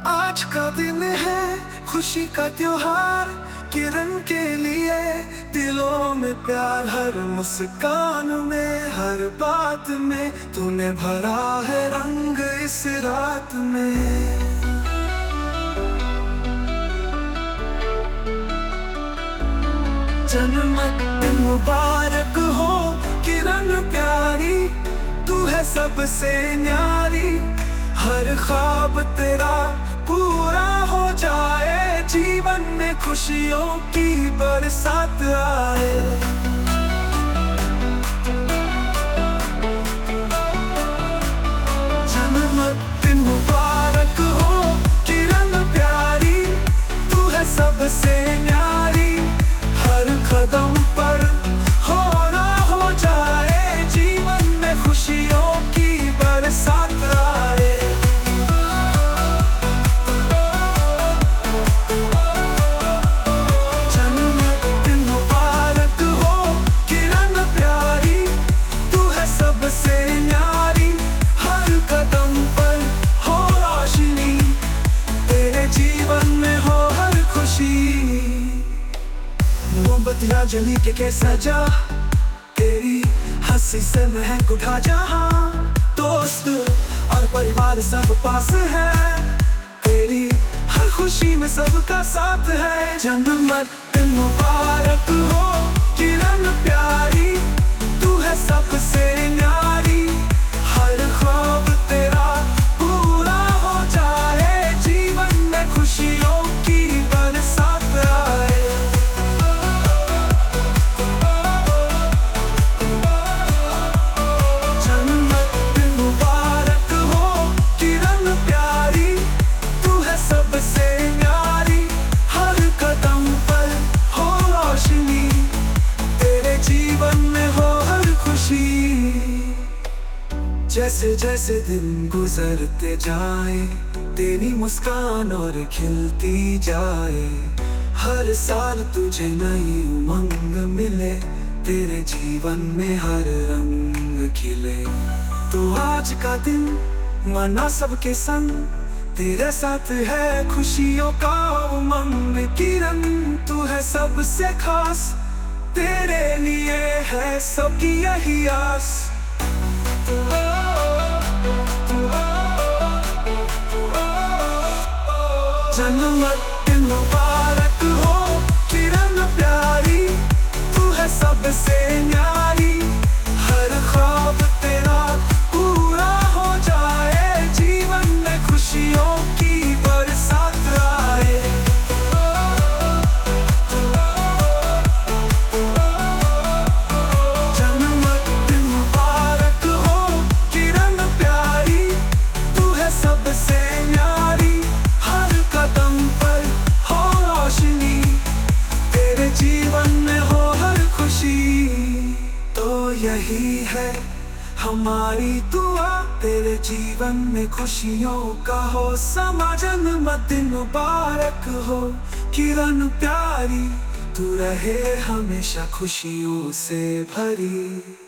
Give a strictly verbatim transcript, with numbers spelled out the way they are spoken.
आज का दिन है खुशी का त्योहार, किरण के लिए दिलों में प्यार। हर मुस्कान में, हर बात में तूने भरा है रंग इस रात में। जन्मदिन मुबारक हो किरण प्यारी, तू है सबसे न्यारी। हर ख्वाब तेरा पूरा हो जाए, जीवन में खुशियों की बरसात आए। जन्मदिन मुबारक हो किरण प्यारी, तू है सबसे न्यारी। हर कदम पर हो ना हो जाए, जीवन में खुशियों की बरसात आए। जन्मदिन मुबारक हो किरण प्यारी, तू है सबसे न्यारी। हर कदम पर हो रोशनी, तेरे जीवन में हो हर खुशी। मोमबत्तियाँ जली के के सजा, तेरी हंसी से महक उठा जहाँ। दोस्त और परिवार सब पास है, तेरी हर खुशी में सबका साथ है। जन्मदिन मुबारक हो किरण प्यारी, तू है सबसे न्यारी। हर ख्वाब तेरा पूरा हो जाए, जीवन में खुशियों की बरसात आए। सबसे न्यारी, हर कदम पर हो रोशनी, तेरे जीवन में हो हर खुशी। जैसे जैसे दिन गुजरते जाए, तेरी मुस्कान और खिलती जाए। हर साल तुझे नई उमंग मिले, तेरे जीवन में हर रंग खिले। तो आज का दिन मना सबके संग, तेरे साथ है खुशियों का उमंग। किरण तू है सबसे खास, तेरे लिए है सबकी यही आस। जन्मदिन मुबारक हो किरण प्यारी, तू है सबसे न्यारी। हर ख्वाब तेरा पूरा हो जाए, जीवन में खुशियों की बरसात आए। जन्मदिन मुबारक हो किरण प्यारी, तू है सबसे न्यारी। हर कदम पर हो रोशनी, तेरे जीवन में हो हर खुशी। तो यही है हमारी दुआ, तेरे जीवन में खुशियों का हो समा। जन्मदिन मुबारक हो किरण प्यारी, तू रहे हमेशा खुशियों से भरी।